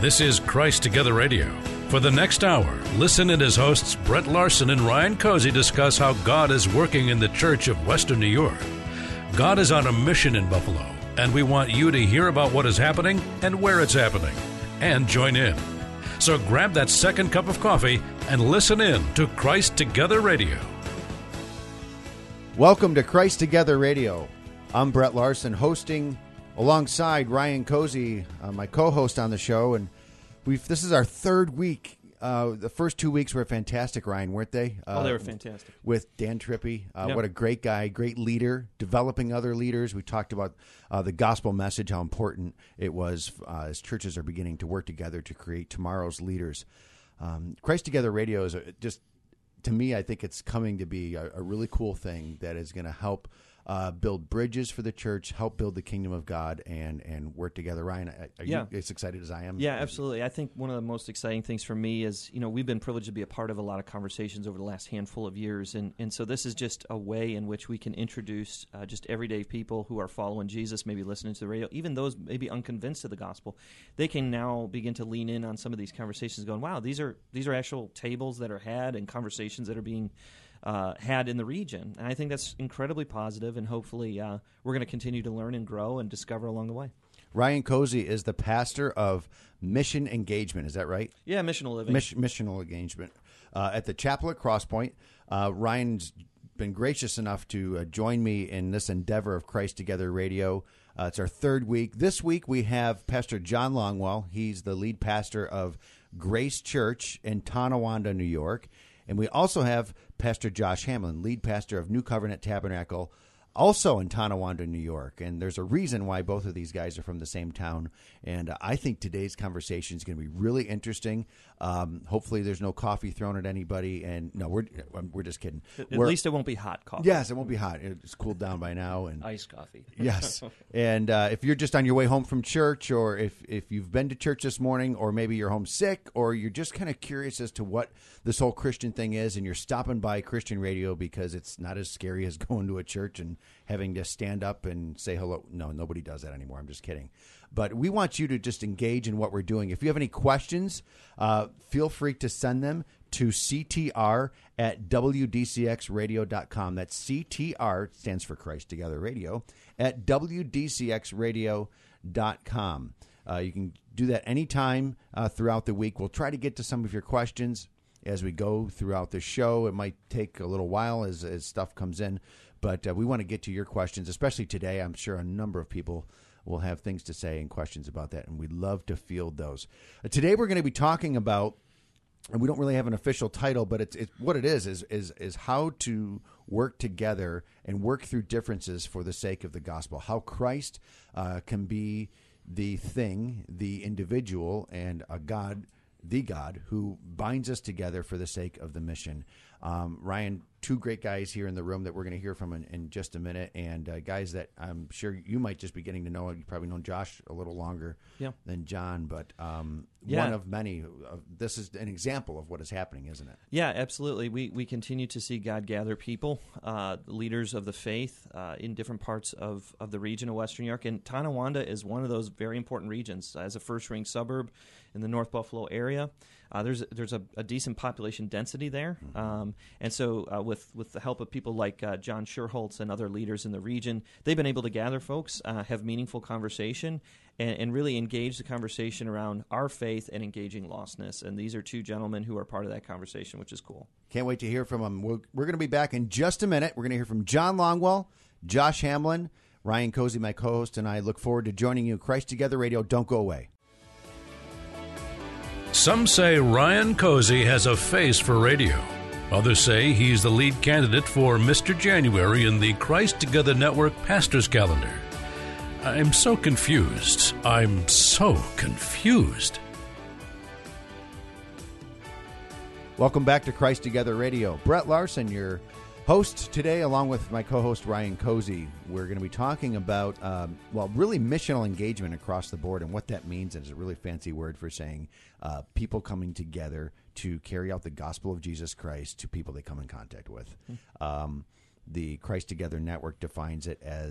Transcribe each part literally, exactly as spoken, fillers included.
This is Christ Together Radio. For the next hour, listen in as hosts Brett Larson and Ryan Cozy discuss how God is working in the Church of Western New York. God is on a mission in Buffalo, and we want you to hear about what is happening and where it's happening, and join in. So grab that second cup of coffee and listen in to Christ Together Radio. Welcome to Christ Together Radio. I'm Brett Larson, hosting alongside Ryan Cozy, uh, my co-host on the show, and we've this is our third week. Uh, the first two weeks were fantastic, Ryan, weren't they? Uh, oh, they were fantastic. With Dan Trippi. Uh, yep. What a great guy, great leader, developing other leaders. We talked about uh, the gospel message, how important it was uh, as churches are beginning to work together to create tomorrow's leaders. Um, Christ Together Radio is a, just, to me, I think it's coming to be a, a really cool thing that is going to help Uh, build bridges for the church, help build the kingdom of God, and and work together. Ryan, are yeah. you as excited as I am? Yeah, absolutely. I think one of the most exciting things for me is, you know, we've been privileged to be a part of a lot of conversations over the last handful of years, and, and so this is just a way in which we can introduce uh, just everyday people who are following Jesus, maybe listening to the radio, even those maybe unconvinced of the gospel. They can now begin to lean in on some of these conversations, going, wow, these are these are actual tables that are had and conversations that are being Uh, had in the region. And I think that's incredibly positive, and hopefully uh, we're going to continue to learn and grow and discover along the way. Ryan Cozy is the pastor of Mission Engagement. Is that right? Yeah, Missional Living. Mission, missional Engagement uh, at the chapel at Crosspoint. Uh, Ryan's been gracious enough to uh, join me in this endeavor of Christ Together Radio. Uh, it's our third week. This week we have Pastor John Longwell. He's the lead pastor of Grace Church in Tonawanda, New York. And we also have Pastor Josh Hamlin, lead pastor of New Covenant Tabernacle, also in Tonawanda, New York. And there's a reason why both of these guys are from the same town. And uh, I think today's conversation is going to be really interesting. Um, hopefully there's no coffee thrown at anybody. And no, we're we're just kidding. At we're, least it won't be hot coffee. Yes, it won't be hot. It's cooled down by now. And iced coffee. Yes. And uh, if you're just on your way home from church, or if, if you've been to church this morning, or maybe you're home sick, or you're just kind of curious as to what this whole Christian thing is, and you're stopping by Christian Radio because it's not as scary as going to a church and having to stand up and say hello. No, nobody does that anymore. I'm just kidding. But we want you to just engage in what we're doing. If you have any questions, uh, feel free to send them to C T R at W D C X radio dot com. That's C T R, stands for Christ Together Radio, at W D C X radio dot com. Uh, you can do that anytime uh, throughout the week. We'll try to get to some of your questions as we go throughout the show. It might take a little while as, as stuff comes in, but uh, we want to get to your questions, especially today. I'm sure a number of people will have things to say and questions about that, and we'd love to field those. Uh, today we're going to be talking about, and we don't really have an official title, but it's, it's what it is, is, is, is how to work together and work through differences for the sake of the gospel, how Christ uh, can be the thing, the individual, and a God, the God, who binds us together for the sake of the mission. Um, Ryan, two great guys here in the room that we're going to hear from in, in just a minute, and uh, guys that I'm sure you might just be getting to know. You've probably known Josh a little longer yeah. than John, but um, yeah. one of many. Uh, this is an example of what is happening, isn't it? Yeah, absolutely. We we continue to see God gather people, uh, leaders of the faith uh, in different parts of, of the region of Western New York, and Tonawanda is one of those very important regions. As a first-ring suburb in the North Buffalo area, uh, there's there's a, a decent population density there, mm-hmm. um, and so uh, with with the help of people like uh, John Scherholtz and other leaders in the region, they've been able to gather folks, uh, have meaningful conversation, and, and really engage the conversation around our faith and engaging lostness. And these are two gentlemen who are part of that conversation, which is cool. Can't wait to hear from them. We're, we're going to be back in just a minute. We're going to hear from John Longwell, Josh Hamlin, Ryan Cozy, my co-host, and I look forward to joining you. Christ Together Radio. Don't go away. Some say Ryan Cozy has a face for radio. Others say he's the lead candidate for Mister January in the Christ Together Network Pastor's Calendar. I'm so confused. I'm so confused. Welcome back to Christ Together Radio. Brett Larson, your host today, along with my co-host Ryan Cozy. We're going to be talking about, um, well, really missional engagement across the board, and what that means. And it's a really fancy word for saying uh, people coming together to carry out the gospel of Jesus Christ to people they come in contact with. Mm-hmm. Um, the Christ Together Network defines it as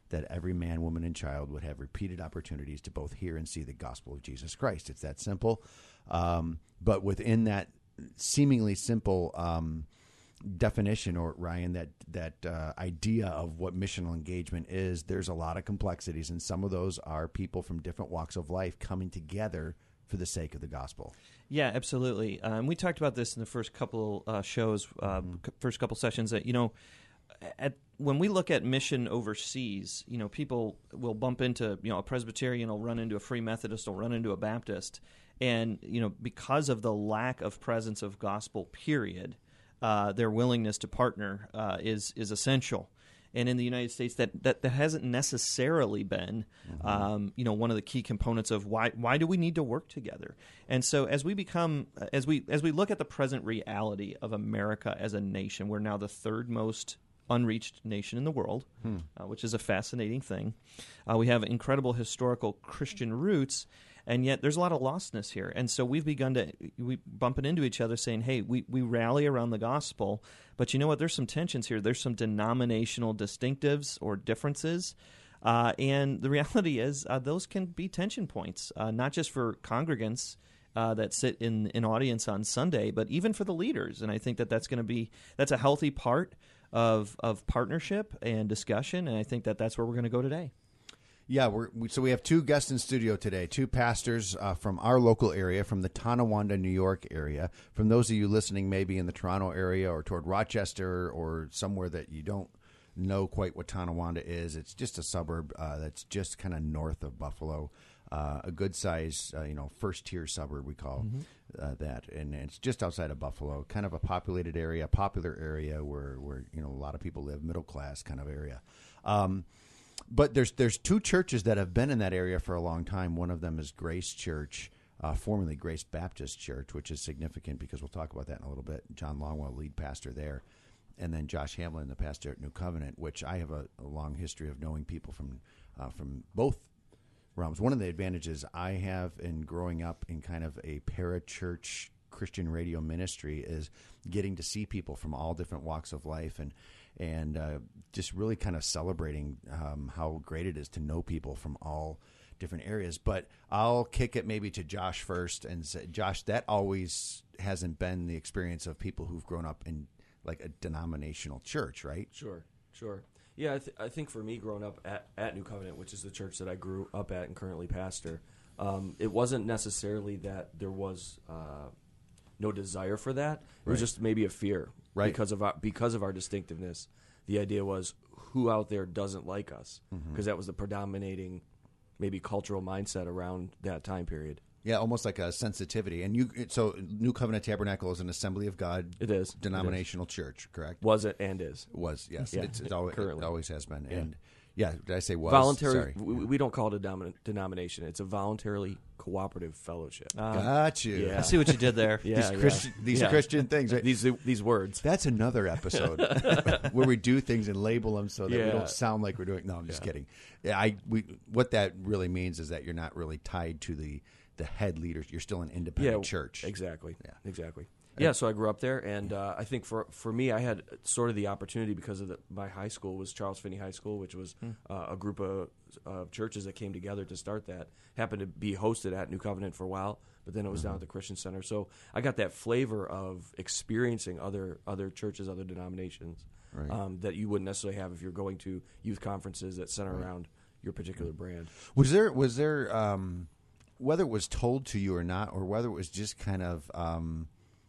that every man, woman, and child would have repeated opportunities to both hear and see the gospel of Jesus Christ. It's that simple. Um, but within that seemingly simple um, definition, or Ryan, that that uh, idea of what missional engagement is, there's a lot of complexities, and some of those are people from different walks of life coming together for the sake of the gospel. Yeah, absolutely. Um, we talked about this in the first couple uh, shows, uh, mm-hmm. c- first couple sessions, that, you know, at, when we look at mission overseas, you know, people will bump into, you know, a Presbyterian will run into a Free Methodist, will run into a Baptist, and, you know, because of the lack of presence of gospel, period, uh, their willingness to partner uh, is is essential. And in the United States, that, that, that hasn't necessarily been, mm-hmm. um, you know, one of the key components of why why do we need to work together. And so, as we become, as we as we look at the present reality of America as a nation, we're now the third most unreached nation in the world, hmm. uh, which is a fascinating thing. Uh, we have incredible historical Christian roots, and yet there's a lot of lostness here. And so we've begun to we bumping into each other saying, hey, we, we rally around the gospel, but you know what? There's some tensions here. There's some denominational distinctives or differences. Uh, and the reality is uh, those can be tension points, uh, not just for congregants uh, that sit in an audience on Sunday, but even for the leaders. And I think that that's going to be that's a healthy part of of partnership and discussion, and I think that that's where we're going to go today. Yeah, we're, we, so we have two guests in studio today, two pastors uh, from our local area, from the Tonawanda, New York area. From those of you listening maybe in the Toronto area or toward Rochester or somewhere that you don't know quite what Tonawanda is, it's just a suburb uh, that's just kind of north of Buffalo, uh, a good-sized, uh, you know, first-tier suburb we call mm-hmm. uh, that, and it's just outside of Buffalo, kind of a populated area, popular area where, where you know, a lot of people live, middle-class kind of area. Um But there's there's two churches that have been in that area for a long time. One of them is Grace Church, uh, formerly Grace Baptist Church, which is significant because we'll talk about that in a little bit. John Longwell, lead pastor there. And then Josh Hamlin, the pastor at New Covenant, which I have a, a long history of knowing people from uh, from both realms. One of the advantages I have in growing up in kind of a parachurch Christian radio ministry is getting to see people from all different walks of life, and and uh, just really kind of celebrating um, how great it is to know people from all different areas. But I'll kick it maybe to Josh first and say, Josh, that always hasn't been the experience of people who've grown up in like a denominational church, right? Sure, sure. Yeah, I, th- I think for me, growing up at, at New Covenant, which is the church that I grew up at and currently pastor, um, it wasn't necessarily that there was uh, no desire for that. It right. was just maybe a fear, right? Because of our, because of our distinctiveness. The idea was, who out there doesn't like us? Because mm-hmm. that was the predominating, maybe cultural mindset around that time period. Yeah, almost like a sensitivity. And you, so New Covenant Tabernacle is an Assembly of God. It is denominational it is. church, correct? Was it and is was yes. Yeah. It's, it's always, Currently. It always has been. Yeah. And yeah, did I say was? Voluntary. Sorry. We, we don't call it a denom- denomination. It's a voluntarily cooperative fellowship. Uh, Got you. Yeah. I see what you did there. yeah, these yeah. Christian, these yeah. Christian things. Right? These these words. That's another episode where we do things and label them so that yeah. we don't sound like we're doing. No, I'm just yeah. kidding. Yeah, I. We. What that really means is that you're not really tied to the the head leaders. You're still an independent yeah, church. Exactly. Yeah. Exactly. Yeah, so I grew up there, and uh, I think for for me, I had sort of the opportunity because of the, my high school was Charles Finney High School, which was hmm. uh, a group of uh, churches that came together to start that. Happened to be hosted at New Covenant for a while, but then it was mm-hmm. down at the Christian Center. So I got that flavor of experiencing other other churches, other denominations right. um, that you wouldn't necessarily have if you're going to youth conferences that center right. around your particular brand. Was there was there um, whether it was told to you or not, or whether it was just kind of um,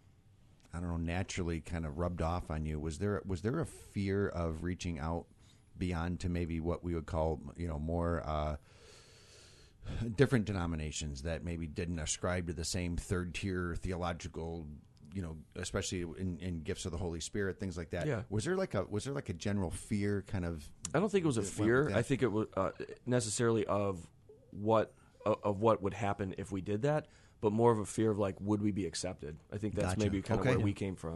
I don't know, naturally kind of rubbed off on you, was there was there a fear of reaching out beyond to maybe what we would call, you know, more uh, different denominations that maybe didn't ascribe to the same third tier theological, you know, especially in, in gifts of the Holy Spirit, things like that? Yeah. Was there like a was there like a general fear kind of? I don't think it was a fear. I think it was uh, necessarily of what uh, of what would happen if we did that, but more of a fear of like, would we be accepted? I think that's Gotcha. maybe kind okay. of where we came from.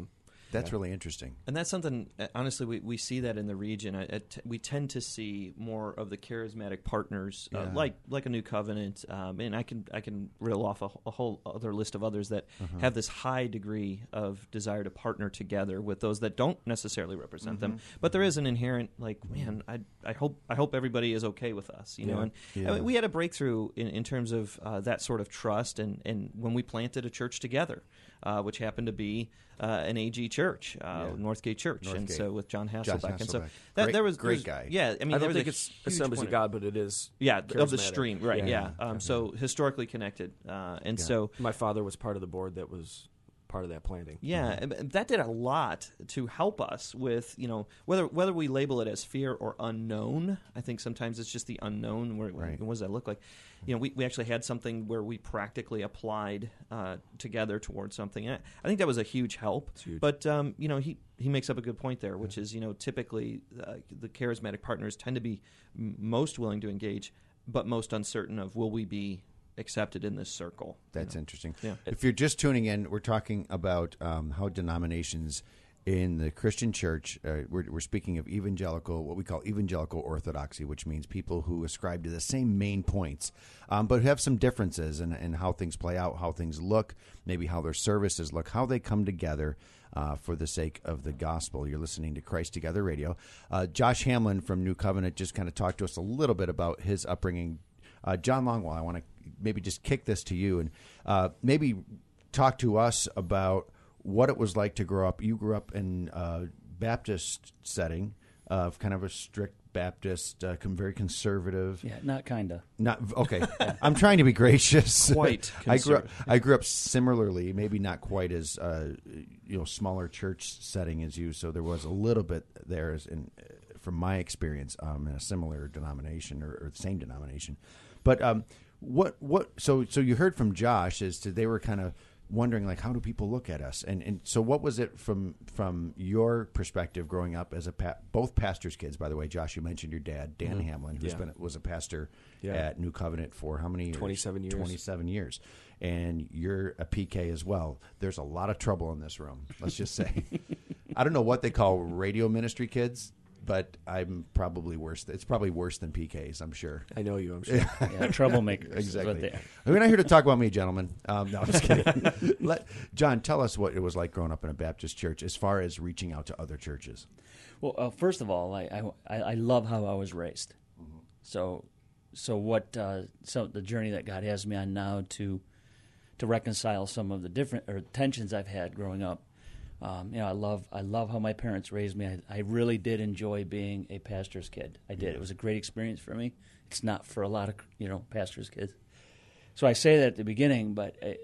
That's yeah. really interesting. And that's something, honestly, we, we see that in the region. I, I t- we tend to see more of the charismatic partners, uh, yeah. like like a New Covenant, um, and I can I can reel off a, a whole other list of others that uh-huh. have this high degree of desire to partner together with those that don't necessarily represent mm-hmm. them. But there is an inherent, like, man, I I hope I hope everybody is okay with us, you yeah. know. And yeah. I mean, we had a breakthrough in, in terms of uh, that sort of trust, and, and when we planted a church together, uh, which happened to be uh, an A G church, uh, yeah. Northgate Church, Northgate. and so with John Hasselbeck, John Hasselbeck. and so that great, there was great guy. Yeah, I mean, I there don't was think a it's huge Assemblies point of God, but it is yeah of the stream, right? Yeah, Yeah, yeah. Um, so historically connected, uh, and Yeah. so My father was part of the board that was part of that planting. yeah, Mm-hmm. and that did a lot to help us with, you know, whether whether we label it as fear or unknown. I think sometimes it's just the unknown. Where Right. what does that look like? You know, we, we actually had something where we practically applied uh, together towards something. And I think that was a huge help. Huge. But um, you know, he he makes up a good point there, which is, you know, typically uh, the charismatic partners tend to be m- most willing to engage, but most uncertain of will we be accepted in this circle. That's you know? interesting. Yeah. If you're just tuning in, we're talking about um, how denominations in the Christian church, uh, we're, we're speaking of evangelical, what we call evangelical orthodoxy, which means people who ascribe to the same main points, um, but have some differences in, in how things play out, how things look, maybe how their services look, how they come together uh, for the sake of the gospel. You're listening to Christ Together Radio. Uh, Josh Hamlin from New Covenant just kind of talked to us a little bit about his upbringing. Uh, John Longwell, I want to maybe just kick this to you and uh, maybe talk to us about what it was like to grow up. You grew up in a Baptist setting, uh, kind of a strict Baptist, uh, very conservative. Yeah, not kinda. Not okay. I'm trying to be gracious. Quite I grew up. conservative. I grew up similarly, maybe not quite as uh, you know smaller church setting as you. So there was a little bit there, as in, from my experience, um, in a similar denomination or, or the same denomination. But um, what what? So so you heard from Josh as to they were kind of wondering, like, how do people look at us? And and so what was it from from your perspective growing up as a pa- both pastors' kids? By the way, Josh, you mentioned your dad, Dan Mm-hmm. Hamlin, who's Yeah. been was a pastor Yeah. at New Covenant for how many years? twenty-seven years. twenty-seven years. And you're a P K as well. There's a lot of trouble in this room, let's just say. I don't know what they call radio ministry kids, but I'm probably worse. It's probably worse than P Ks, I'm sure. I know you, I'm sure. Yeah, troublemakers. Is Exactly. what they are. We're not here to talk about me, gentlemen. Um, no, I'm just kidding. Let, John, tell us what it was like growing up in a Baptist church as far as reaching out to other churches. Well, uh, first of all, I, I I love how I was raised. Mm-hmm. So, so what? Uh, so the journey that God has me on now to to reconcile some of the different or tensions I've had growing up. Um, you know, I love I love how my parents raised me. I, I really did enjoy being a pastor's kid. I did. It was a great experience for me. It's not for a lot of you know pastors' kids. So I say that at the beginning, but it,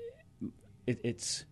it, it's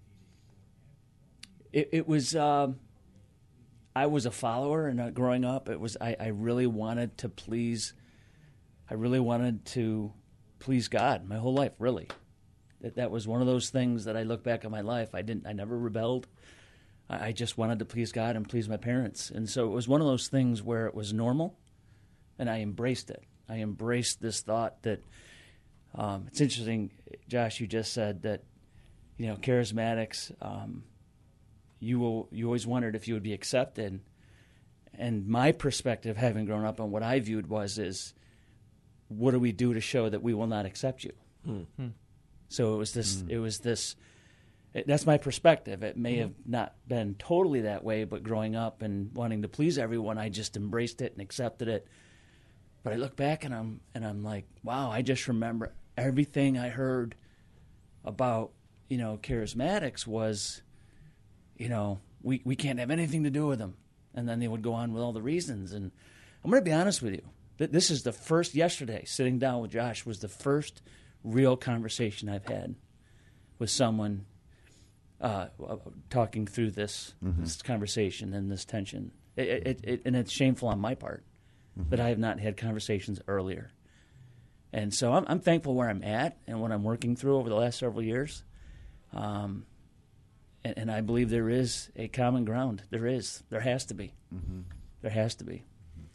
it, it was. Um, I was a follower, and uh, growing up, it was I, I really wanted to please. I really wanted to please God my whole life. Really, that that was one of those things that I look back on my life. I didn't. I never rebelled. I, I just wanted to please God and please my parents, and so it was one of those things where it was normal, and I embraced it. I embraced this thought that um, it's interesting, Josh. You just said that you know charismatics. Um, You will. You always wondered if you would be accepted, and my perspective, having grown up, and what I viewed was is, what do we do to show that we will not accept you? Hmm. So it was this. It was this. It, that's my perspective. It may have not been totally that way, but growing up and wanting to please everyone, I just embraced it and accepted it. But I look back and I'm and I'm like, wow! I just remember everything I heard about you know charismatics was. You know, we, we can't have anything to do with them. And then they would go on with all the reasons. And I'm going to be honest with you. This is the first, yesterday, sitting down with Josh, was the first real conversation I've had with someone uh, talking through this, mm-hmm. this conversation and this tension. It, it, it, and it's shameful on my part mm-hmm. that I have not had conversations earlier. And so I'm, I'm thankful where I'm at and what I'm working through over the last several years. Um And, and I believe there is a common ground. There is. There has to be. Mm-hmm. There has to be.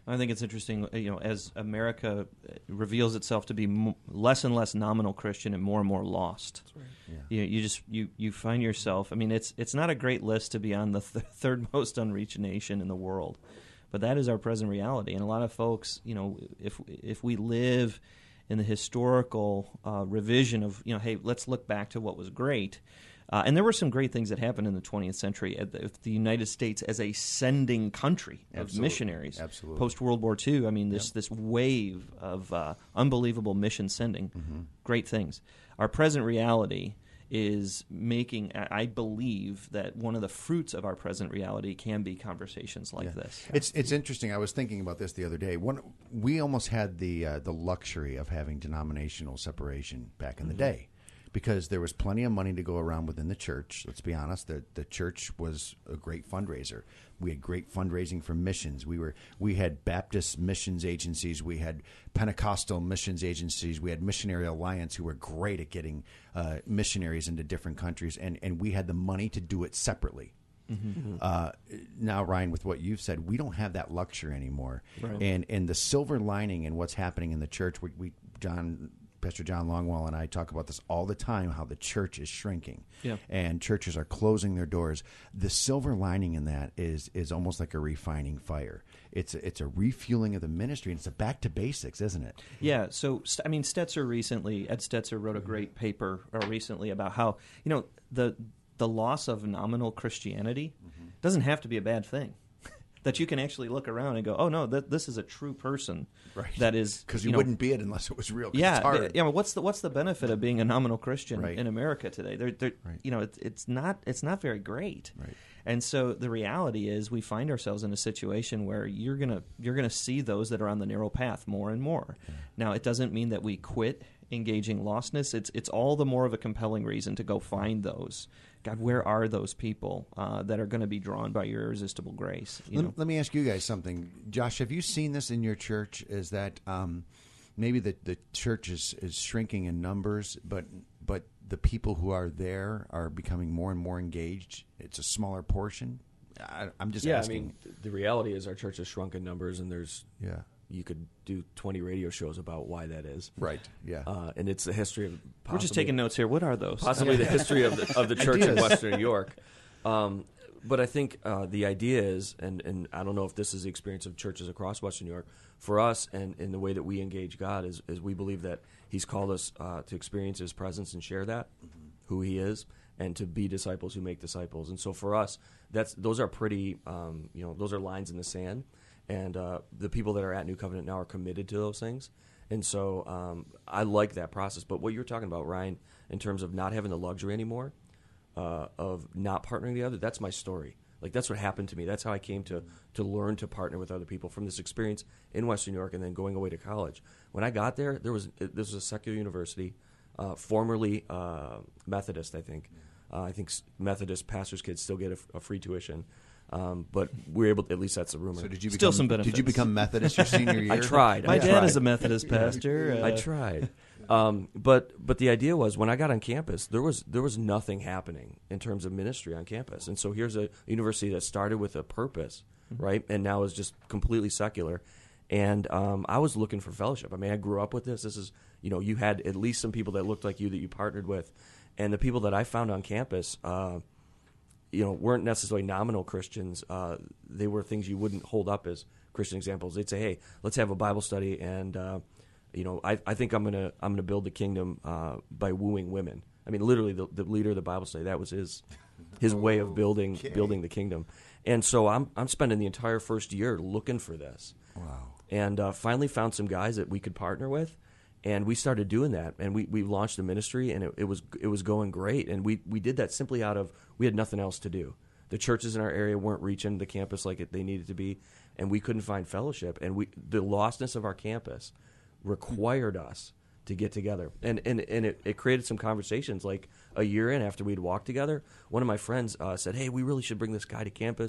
I think it's interesting, you know, as America reveals itself to be m- less and less nominal Christian and more and more lost. That's right. Yeah. You, you just you, you find yourself. I mean, it's it's not a great list to be on the th- third most unreached nation in the world, but that is our present reality. And a lot of folks, you know, if if we live in the historical uh, revision of, you know, hey, let's look back to what was great. Uh, and there were some great things that happened in the twentieth century. At the, the United States as a sending country of Absolutely. missionaries. Absolutely. Post-World War Two, I mean, this, Yep. this wave of uh, unbelievable mission sending, Mm-hmm. great things. Our present reality is making, I I believe, that one of the fruits of our present reality can be conversations like Yeah. this. It's it's interesting. I was thinking about this the other day. One, we almost had the uh, the luxury of having denominational separation back in the day, because there was plenty of money to go around within the church. Let's be honest, the the church was a great fundraiser. We had great fundraising for missions. We were we had Baptist missions agencies. We had Pentecostal missions agencies. We had Missionary Alliance, who were great at getting uh, missionaries into different countries, and and we had the money to do it separately. Mm-hmm. Uh, now, Ryan, with what you've said, we don't have that luxury anymore. Right. And and the silver lining in what's happening in the church, we, we John. Pastor John Longwell and I talk about this all the time, how the church is shrinking, Yeah. and churches are closing their doors. The silver lining in that is is almost like a refining fire. It's a, it's a refueling of the ministry, and it's a back to basics, isn't it? Yeah, so St- I mean, Stetzer recently, Ed Stetzer wrote a great paper uh, recently about how, you know, the the loss of nominal Christianity Mm-hmm. doesn't have to be a bad thing. That you can actually look around and go, oh no, that this is a true person. Right. That is, Because you you know, wouldn't be it unless it was real. 'Cause yeah, it's hard. th- yeah. What's the what's the benefit of being a nominal Christian Right. in America today? They're, they're, Right. You know, it's, it's not it's not very great. Right. And so the reality is, we find ourselves in a situation where you're gonna you're gonna see those that are on the narrow path more and more. Yeah. Now, it doesn't mean that we quit engaging lostness. It's it's all the more of a compelling reason to go find those. God, where are those people uh, that are going to be drawn by your irresistible grace? You know? Let, let me ask you guys something. Josh, have you seen this in your church? Is that um, maybe the, the church is, is shrinking in numbers, but but the people who are there are becoming more and more engaged? It's a smaller portion? I, I'm just yeah, asking. I mean, th- the reality is our church has shrunk in numbers, and there's Yeah. you could do twenty radio shows about why that is. Right, yeah. Uh, and it's the history of possibly, We're just taking notes here. What are those? possibly the history of the, of the church in Ideas. Western New York. Um, but I think uh, the idea is, and, and I don't know if this is the experience of churches across Western New York, for us and in the way that we engage God is, is we believe that He's called us uh, to experience His presence and share that, mm-hmm. who He is, and to be disciples who make disciples. And so for us, that's those are pretty, um, you know, those are lines in the sand. And uh, the people that are at New Covenant now are committed to those things. And so um, I like that process. But what you're talking about, Ryan, in terms of not having the luxury anymore, uh, of not partnering together, that's my story. Like, that's what happened to me. That's how I came to, to learn to partner with other people from this experience in Western New York and then going away to college. When I got there, there was this was a secular university, uh, formerly uh, Methodist, I think. Uh, I think Methodist pastors' kids still get a, a free tuition. Um, but we're able to, at least that's the rumor. So did you Still become, some benefits. Did you become Methodist your senior year? I tried. My I dad tried. is a Methodist pastor. Uh, I tried. Um, but but the idea was, when I got on campus, there was there was nothing happening in terms of ministry on campus. And so here's a university that started with a purpose, mm-hmm. right, and now is just completely secular. And um, I was looking for fellowship. I mean, I grew up with this. This is, you know, you had at least some people that looked like you that you partnered with. And the people that I found on campus, uh, you know, weren't necessarily nominal Christians. Uh, they were things you wouldn't hold up as Christian examples. They'd say, "Hey, let's have a Bible study, and uh, you know, I, I think I'm gonna I'm gonna build the kingdom uh, by wooing women." I mean, literally, the, the leader of the Bible study, that was his his way of building Okay. building the kingdom. And so I'm I'm spending the entire first year looking for this. Wow. And uh, finally found some guys that we could partner with. And we started doing that, and we, we launched the ministry, and it, it was it was going great. And we, we did that simply out of, we had nothing else to do. The churches in our area weren't reaching the campus like it, they needed to be, and we couldn't find fellowship. And we the lostness of our campus required us to get together. And and, and it, it created some conversations. Like a year in, after we'd walked together, one of my friends uh, said, "Hey, we really should bring this guy to campus.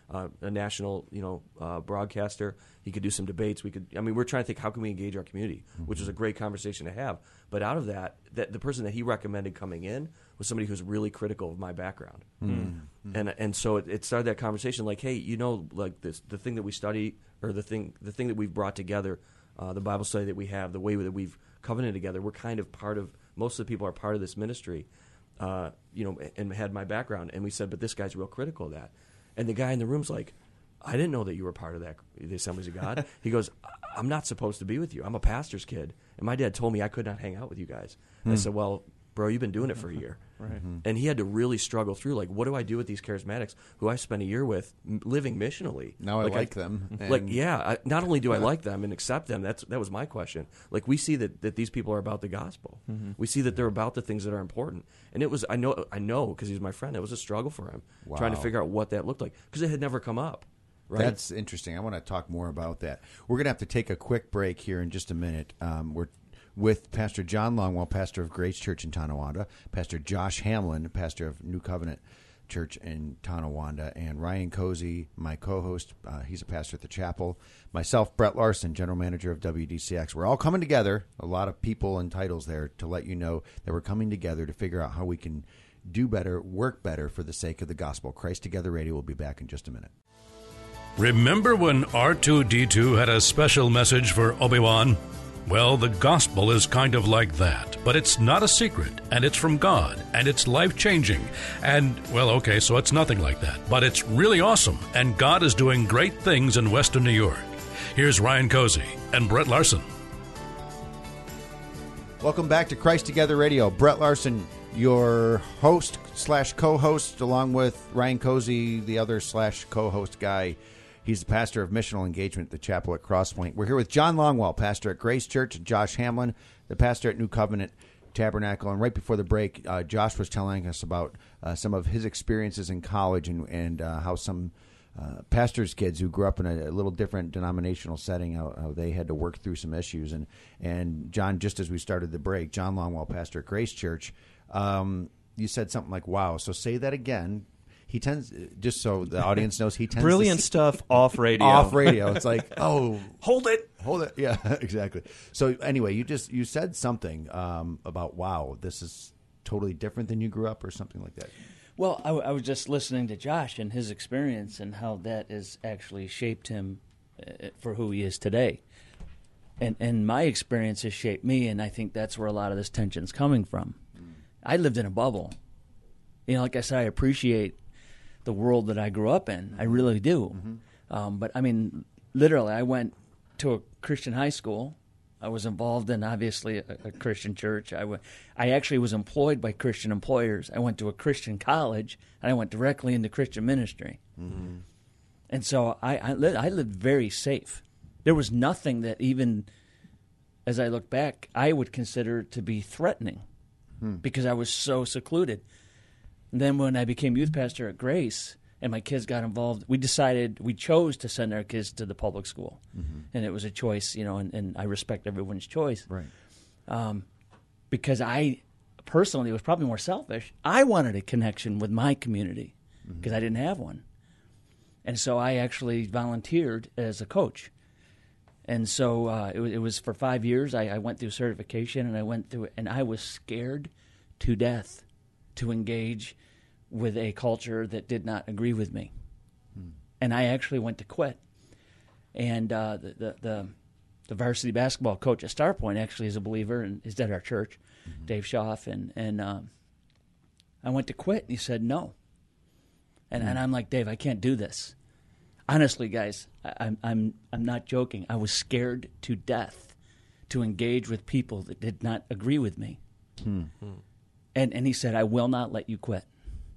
uh, a national, you know, uh, broadcaster. He could do some debates. We could. I mean, we're trying to think how can we engage our community, mm-hmm. which was a great conversation to have. But out of that, that the person that he recommended coming in was somebody who's really critical of my background, mm-hmm. and and so it, it started that conversation like, hey, you know, like this the thing that we study or the thing the thing that we've brought together, uh, the Bible study that we have, the way that we've covenanted together. We're kind of part of. Most of the people are part of this ministry. Uh, you know, and had my background, and we said, but this guy's real critical of that. And the guy in the room's like, I didn't know that you were part of that, the Assemblies of God. He goes, I'm not supposed to be with you. I'm a pastor's kid, and my dad told me I could not hang out with you guys. Hmm. I said, well, bro, you've been doing it for a year. Right. Mm-hmm. And he had to really struggle through, like, what do I do with these charismatics who I spent a year with m- living missionally? Now I like, like I, them. Like, yeah, I, not only do I like them and accept them, that's that was my question. Like, we see that, that these people are about the gospel. Mm-hmm. We see that they're about the things that are important. And it was, I know, I know, because he's my friend, it was a struggle for him, wow. trying to figure out what that looked like, because it had never come up. Right? That's interesting. I want to talk more about that. We're going to have to take a quick break here in just a minute. Um, we're with Pastor John Longwell, pastor of Grace Church in Tonawanda, Pastor Josh Hamlin, pastor of New Covenant Church in Tonawanda, and Ryan Cozy, my co-host. Uh, he's a pastor at the chapel. Myself, Brett Larson, general manager of W D C X. We're all coming together, a lot of people and titles there, to let you know that we're coming together to figure out how we can do better, work better for the sake of the gospel. Christ Together Radio will be back in just a minute. Remember when R two D two had a special message for Obi-Wan? Well, the gospel is kind of like that, but it's not a secret, and it's from God, and it's life-changing, and, well, okay, so it's nothing like that, but it's really awesome, and God is doing great things in Western New York. Here's Ryan Cozy and Brett Larson. Welcome back to Christ Together Radio. Brett Larson, your host slash co-host, along with Ryan Cozy, the other slash co-host guy. He's the pastor of missional engagement at the chapel at Crosspoint. We're here with John Longwell, pastor at Grace Church, and Josh Hamlin, the pastor at New Covenant Tabernacle. And right before the break, uh, Josh was telling us about uh, some of his experiences in college and, and uh, how some uh, pastors' kids who grew up in a, a little different denominational setting, how, how they had to work through some issues. And, and John, just as we started the break, John Longwell, pastor at Grace Church, um, you said something like, wow. So say that again. He tends, just so the audience knows, he tends brilliant to stuff off radio. Off radio. It's like, oh, hold it, hold it. Yeah, exactly. So anyway, you just you said something um, about, wow, this is totally different than you grew up, or something like that. Well, I, I was just listening to Josh and his experience and how that has actually shaped him uh, for who he is today. And and my experience has shaped me, and I think that's where a lot of this tension's coming from. Mm. I lived in a bubble. You know, like I said, I appreciate the world that I grew up in. I really do. Mm-hmm. Um, but, I mean, literally, I went to a Christian high school. I was involved in, obviously, a, a Christian church. I, w- I actually was employed by Christian employers. I went to a Christian college, and I went directly into Christian ministry. Mm-hmm. And so I, I, li- I lived very safe. There was nothing that even, as I look back, I would consider to be threatening hmm. because I was so secluded. And then when I became youth pastor at Grace and my kids got involved, we decided, we chose to send our kids to the public school. Mm-hmm. And it was a choice, you know, and, and I respect everyone's choice. Right. Um, because I personally was probably more selfish. I wanted a connection with my community because mm-hmm. I didn't have one. And so I actually volunteered as a coach. And so uh, it, it was for five years. I, I went through certification, and I went through it, and I was scared to death to engage with a culture that did not agree with me. Hmm. And I actually went to quit. And uh, the, the, the the varsity basketball coach at Star Point actually is a believer and is at our church, mm-hmm. Dave Schaff. And, and um, I went to quit, and he said no. And, hmm. and I'm like, Dave, I can't do this. Honestly, guys, I, I'm, I'm, I'm not joking. I was scared to death to engage with people that did not agree with me. Hmm. Hmm. And and he said, I will not let you quit.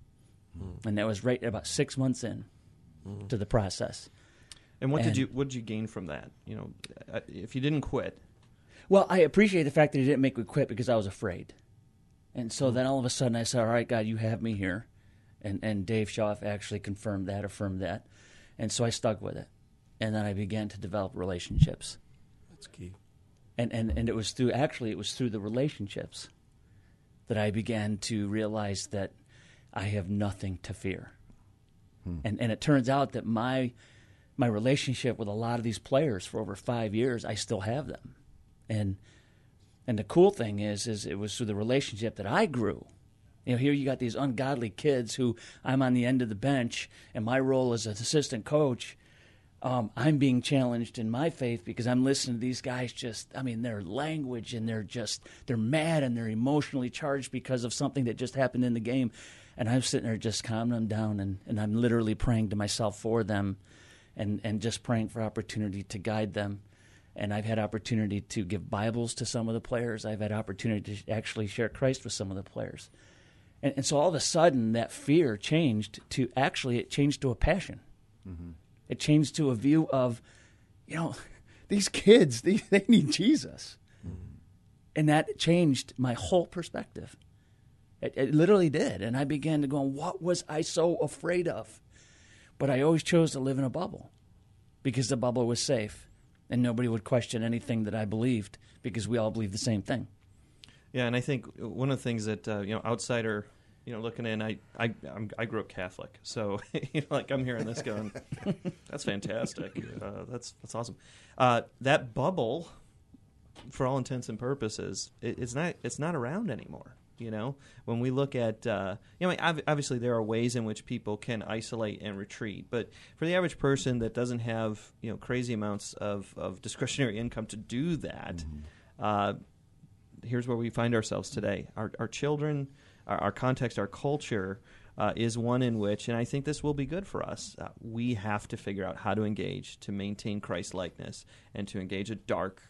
Mm. And that was right about six months in mm. to the process. And what and, did you what did you gain from that? You know, if you didn't quit. Well, I appreciate the fact that he didn't make me quit because I was afraid. And so mm. then all of a sudden I said, all right, God, you have me here. And and Dave Schaff actually confirmed that, affirmed that. And so I stuck with it. And then I began to develop relationships. That's key. And and, and it was through, actually it was through the relationships that I began to realize that I have nothing to fear. Hmm. And and it turns out that my my relationship with a lot of these players for over five years, I still have them. And and the cool thing is, is it was through the relationship that I grew. You know, here you got these ungodly kids who I'm on the end of the bench, and my role as an assistant coach, um, I'm being challenged in my faith because I'm listening to these guys just, I mean, their language, and they're just, they're mad and they're emotionally charged because of something that just happened in the game. And I'm sitting there just calming them down, and, and I'm literally praying to myself for them and, and just praying for opportunity to guide them. And I've had opportunity to give Bibles to some of the players. I've had opportunity to actually share Christ with some of the players. And, and so all of a sudden, that fear changed to, actually, it changed to a passion. Mm-hmm. It changed to a view of, you know, these kids, they, they need Jesus. Mm-hmm. And that changed my whole perspective. It, it literally did. And I began to go, what was I so afraid of? But I always chose to live in a bubble because the bubble was safe and nobody would question anything that I believed because we all believe the same thing. Yeah, and I think one of the things that, uh, you know, outsider, you know, looking in, I I, I'm, I grew up Catholic. So, you know, like I'm hearing this going, that's fantastic. Uh, that's that's awesome. Uh, that bubble, for all intents and purposes, it, it's not it's not around anymore. You know, when we look at, uh, you know, obviously there are ways in which people can isolate and retreat. But for the average person that doesn't have, you know, crazy amounts of, of discretionary income to do that, mm-hmm. uh, here's where we find ourselves today. Our, our children, our, our context, our culture uh, is one in which, and I think this will be good for us, uh, we have to figure out how to engage to maintain Christ-likeness and to engage a dark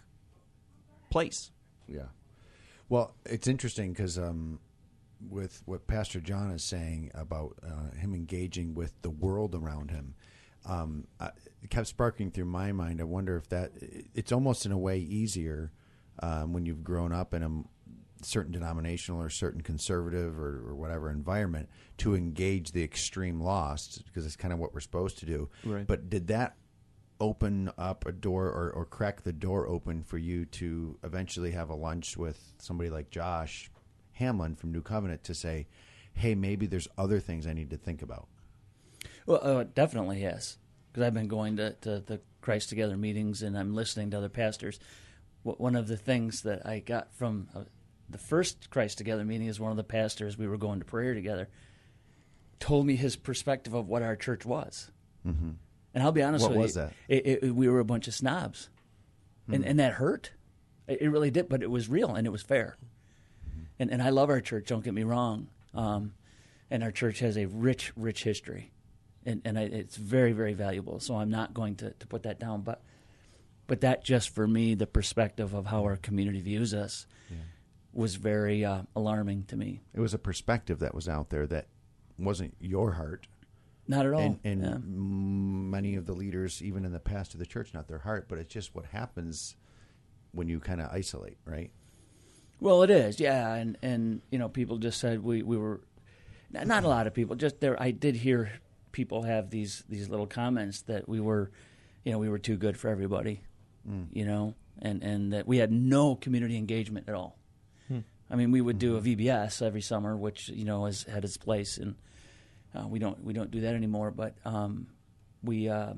place. Yeah. Well, it's interesting because um, with what Pastor John is saying about uh, him engaging with the world around him, um, I, it kept sparking through my mind. I wonder if that it's almost in a way easier um, when you've grown up in a certain denominational or certain conservative or, or whatever environment to engage the extreme lost because it's kind of what we're supposed to do. Right. But did that open up a door or, or crack the door open for you to eventually have a lunch with somebody like Josh Hamlin from New Covenant to say, hey, maybe there's other things I need to think about? Well, uh, definitely, yes. Because I've been going to, to the Christ Together meetings and I'm listening to other pastors. One of the things that I got from uh, the first Christ Together meeting is one of the pastors, we were going to prayer together, told me his perspective of what our church was. Mm-hmm. And I'll be honest what with you. What was that? It, it, we were a bunch of snobs. Hmm. And, and that hurt. It, it really did, but it was real and it was fair. Hmm. And, and I love our church, don't get me wrong. Um, and our church has a rich, rich history. And, and I, it's very, very valuable. So I'm not going to, to put that down. But but that just for me, the perspective of how our community views us yeah. was very uh, alarming to me. It was a perspective that was out there that wasn't your heart. Not at all. And, and yeah. many of the leaders, even in the past of the church, not their heart, but it's just what happens when you kind of isolate, right? Well, it is, yeah. And, and you know, people just said we, we were, not a lot of people, just there. I did hear people have these, these little comments that we were, you know, we were too good for everybody, mm. you know, and, and that we had no community engagement at all. Hmm. I mean, we would do a V B S every summer, which, you know, has had its place in. Uh, we don't we don't do that anymore, but um, we uh,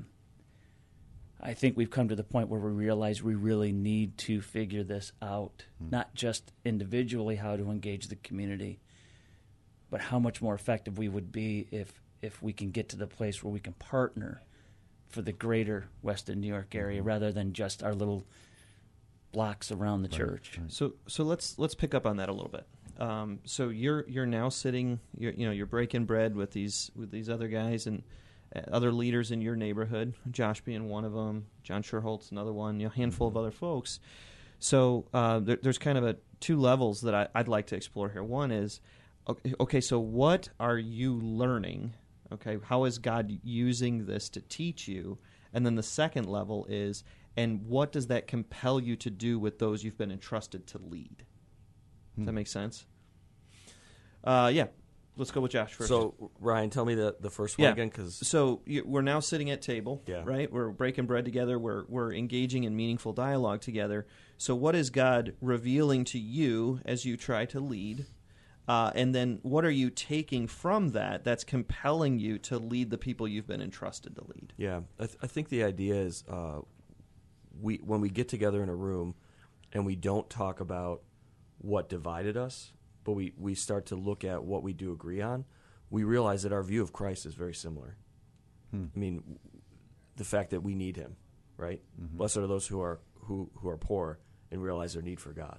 I think we've come to the point where we realize we really need to figure this out, mm. not just individually how to engage the community, but how much more effective we would be if if we can get to the place where we can partner for the greater Western New York area mm-hmm. rather than just our little blocks around the right. church. Right. So so let's let's pick up on that a little bit. Um, so you're you're now sitting, you're, you know, you're breaking bread with these with these other guys and uh, other leaders in your neighborhood. Josh being one of them, John Sherholtz another one, you know, a handful of other folks. So uh, there, there's kind of a two levels that I, I'd like to explore here. One is, okay, okay, so what are you learning? Okay, how is God using this to teach you? And then the second level is, and what does that compel you to do with those you've been entrusted to lead? Does hmm. that make sense? Uh, yeah. Let's go with Josh first. So, Ryan, tell me the, the first one yeah. again. Cause so you, we're now sitting at table, yeah. right? We're breaking bread together. We're we're engaging in meaningful dialogue together. So what is God revealing to you as you try to lead? Uh, and then what are you taking from that that's compelling you to lead the people you've been entrusted to lead? Yeah, I, th- I think the idea is uh, we when we get together in a room and we don't talk about what divided us, but we, we start to look at what we do agree on, we realize that our view of Christ is very similar. Hmm. I mean, the fact that we need him, right? Mm-hmm. Blessed are those who are who, who are poor and realize their need for God.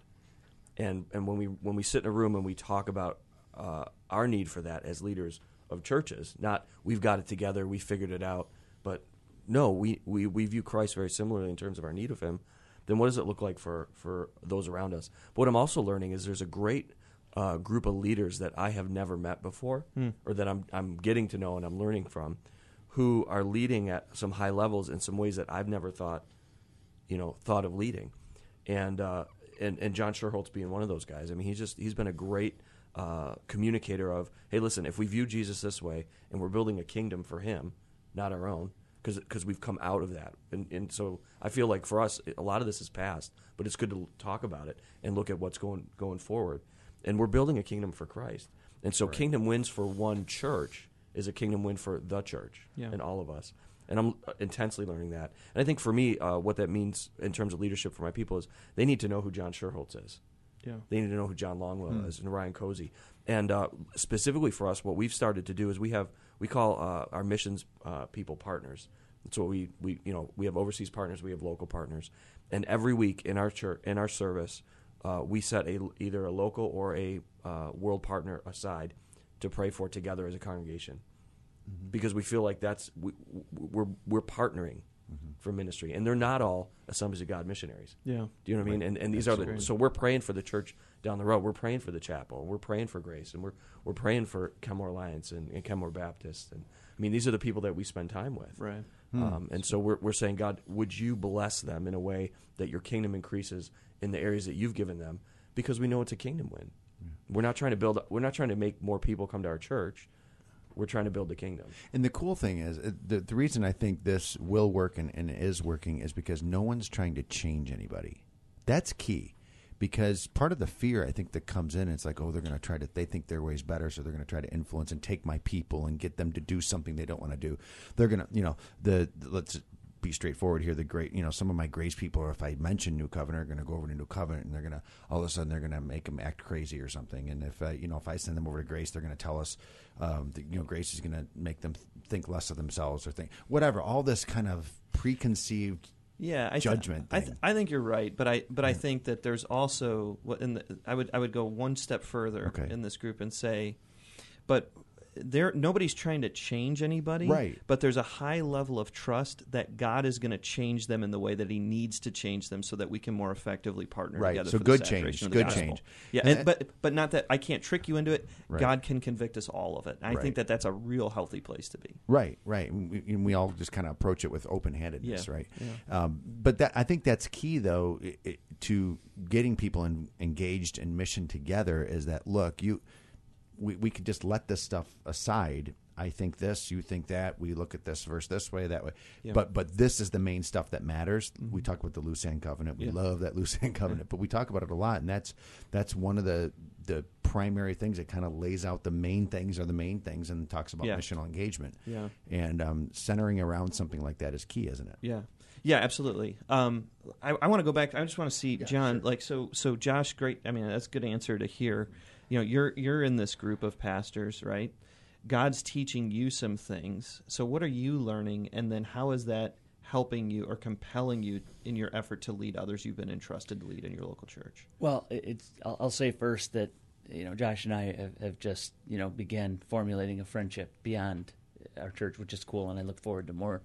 And and when we when we sit in a room and we talk about uh, our need for that as leaders of churches, not we've got it together, we figured it out, but no, we, we, we view Christ very similarly in terms of our need of him, then what does it look like for, for those around us? But what I'm also learning is there's a great uh, group of leaders that I have never met before hmm. or that I'm I'm getting to know and I'm learning from who are leading at some high levels in some ways that I've never thought, you know, thought of leading. And uh, and, and John Sherholtz being one of those guys. I mean, he's just he's been a great uh, communicator of, hey, listen, if we view Jesus this way and we're building a kingdom for him, not our own, because we've come out of that. And, and so I feel like for us, a lot of this is past, but it's good to talk about it and look at what's going going forward. And we're building a kingdom for Christ. And so right. Kingdom wins for one church is a kingdom win for the church yeah. and all of us. And I'm intensely learning that. And I think for me, uh, what that means in terms of leadership for my people is they need to know who John Sherholtz is. Yeah. They need to know who John Longwell hmm. is and Ryan Cozy. And uh, specifically for us, what we've started to do is we have we call uh, our missions uh, people partners. That's what we, we you know we have overseas partners, we have local partners, and every week in our church in our service, uh, we set a either a local or a uh, world partner aside to pray for together as a congregation. Mm-hmm. Because we feel like that's we, we're we're partnering mm-hmm. for ministry, and they're not all Assemblies of God missionaries. Yeah, do you know what right. I mean? And and these that's are the great. So we're praying for the church down the road. We're praying for the chapel. We're praying for Grace, and we're we're praying for Kenmore Alliance and, and Kenmore Baptist. And I mean, these are the people that we spend time with. Right. Hmm. Um, and so we're we're saying, God, would you bless them in a way that your kingdom increases in the areas that you've given them? Because we know it's a kingdom win. Yeah. We're not trying to build. We're not trying to make more people come to our church. We're trying to build the kingdom. And the cool thing is, the the reason I think this will work and, and is working is because no one's trying to change anybody. That's key. Because part of the fear, I think, that comes in, it's like, oh, they're going to try to, they think their way's better, so they're going to try to influence and take my people and get them to do something they don't want to do. They're going to, you know, the, the let's be straightforward here. The great, you know, some of my Grace people, if I mention New Covenant, are going to go over to New Covenant, and they're going to, all of a sudden, they're going to make them act crazy or something. And if, uh, you know, if I send them over to Grace, they're going to tell us, um, that, you know, Grace is going to make them think less of themselves or think, whatever, all this kind of preconceived yeah, I th- judgment. I, th- I think you're right, but I but yeah. I think that there's also what in the, I would I would go one step further okay. in this group and say, but there nobody's trying to change anybody, right? But there's a high level of trust that God is going to change them in the way that He needs to change them, so that we can more effectively partner right. together. So for good the change, of good the change. Yeah, and, but but not that I can't trick you into it. Right. God can convict us all of it. And I right. think that that's a real healthy place to be. Right, right. And we, and we all just kind of approach it with open-handedness, yeah. right? Yeah. Um, but that, I think that's key, though, it, it, to getting people in, engaged in mission together. Is that look, you, we we could just let this stuff aside. I think this, you think that. We look at this verse this way, that way. Yeah. But but this is the main stuff that matters. Mm-hmm. We talk about the loose hand covenant. We yeah. love that loose hand covenant, but we talk about it a lot, and that's that's one of the the primary things that kind of lays out the main things are the main things and talks about yeah. missional engagement. Yeah. And um, centering around something like that is key, isn't it? Yeah. Yeah, absolutely. Um, I, I want to go back. I just want to see yeah, John. Sure. Like so, so Josh. Great. I mean, that's a good answer to hear. You know, you're you're in this group of pastors, right? God's teaching you some things. So what are you learning, and then how is that helping you or compelling you in your effort to lead others you've been entrusted to lead in your local church? Well, it's. I'll, I'll say first that you know Josh and I have, have just you know began formulating a friendship beyond our church, which is cool, and I look forward to more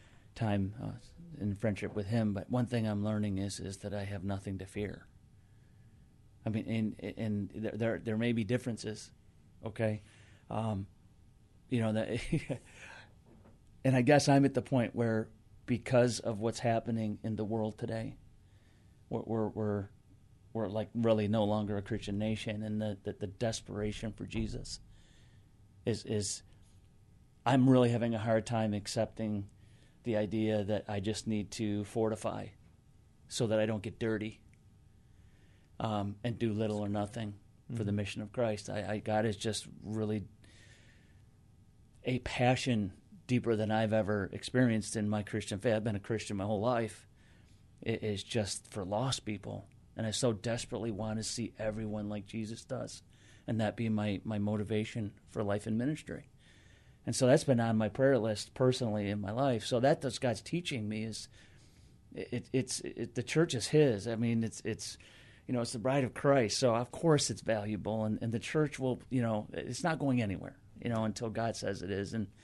time uh, in friendship with him. But one thing I'm learning is is that I have nothing to fear. I mean, and and there there may be differences, okay. Um, You know that, and I guess I'm at the point where, because of what's happening in the world today, we're we're we're, we're like really no longer a Christian nation, and the, the the desperation for Jesus is is. I'm really having a hard time accepting the idea that I just need to fortify, so that I don't get dirty, um, and do little or nothing. mm-hmm. for the mission of Christ. I, I God is just really a passion deeper than I've ever experienced in my Christian faith. I've been a Christian my whole life. It is just for lost people. And I so desperately want to see everyone like Jesus does. And that be my, my motivation for life and ministry. And so that's been on my prayer list personally in my life. So that that's God's teaching me is it, it's it, the church is His. I mean, it's it's you know it's the bride of Christ. So of course it's valuable, and, and the church will you know it's not going anywhere you know until God says it is. And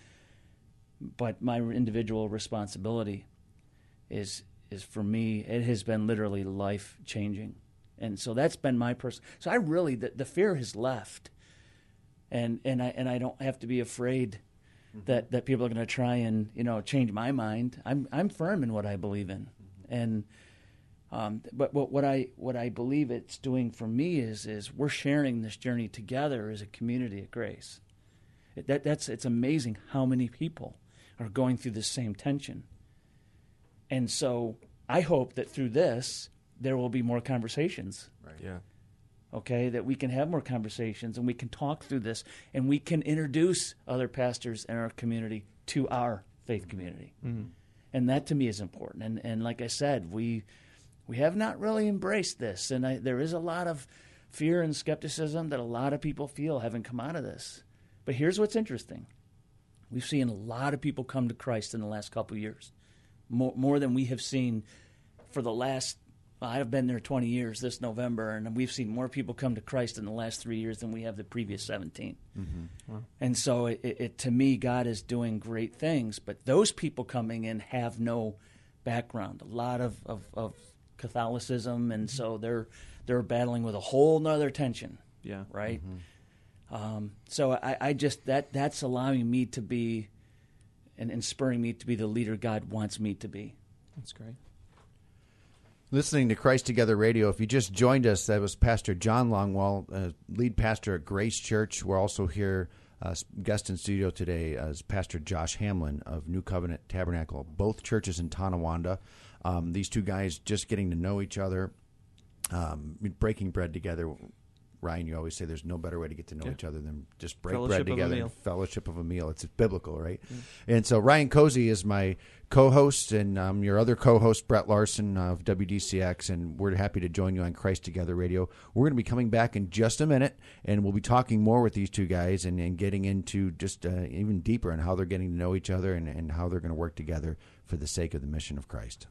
but my individual responsibility is is for me. It has been literally life changing, and so that's been my person. So I really the, the fear has left, and and I and I don't have to be afraid. Mm-hmm. That, that people are going to try and you know change my mind. I'm I'm firm in what I believe in, mm-hmm. and um, but, but what I what I believe it's doing for me is is we're sharing this journey together as a community at Grace. It, that that's it's amazing how many people are going through the same tension, and so I hope that through this there will be more conversations. Right. Yeah. Okay, that we can have more conversations and we can talk through this and we can introduce other pastors in our community to our faith community. Mm-hmm. And that to me is important. And and like I said, we we have not really embraced this. And I, there is a lot of fear and skepticism that a lot of people feel having come out of this. But here's what's interesting. We've seen a lot of people come to Christ in the last couple of years, more, more than we have seen for the last Well, I've been there twenty years this November, and we've seen more people come to Christ in the last three years than we have the previous seventeen. Mm-hmm. Wow. And so, it, it, to me, God is doing great things, but those people coming in have no background, a lot of, of, of Catholicism, and so they're they're battling with a whole nother tension. Yeah. Right? Mm-hmm. Um, so I, I just, that that's allowing me to be, and, and spurring me to be the leader God wants me to be. That's great. Listening to Christ Together Radio. If you just joined us, that was Pastor John Longwell, uh, lead pastor at Grace Church. We're also here, uh, guest in studio today, as Pastor Josh Hamlin of New Covenant Tabernacle, both churches in Tonawanda. Um, these two guys just getting to know each other, um, breaking bread together. Ryan, you always say there's no better way to get to know yeah. each other than just break fellowship bread together and fellowship of a meal. It's biblical, right? Mm. And so Ryan Cozy is my co-host, and um, your other co-host, Brett Larson of W D C X, and we're happy to join you on Christ Together Radio. We're going to be coming back in just a minute, and we'll be talking more with these two guys and, and getting into just uh, even deeper on how they're getting to know each other and, and how they're going to work together for the sake of the mission of Christ.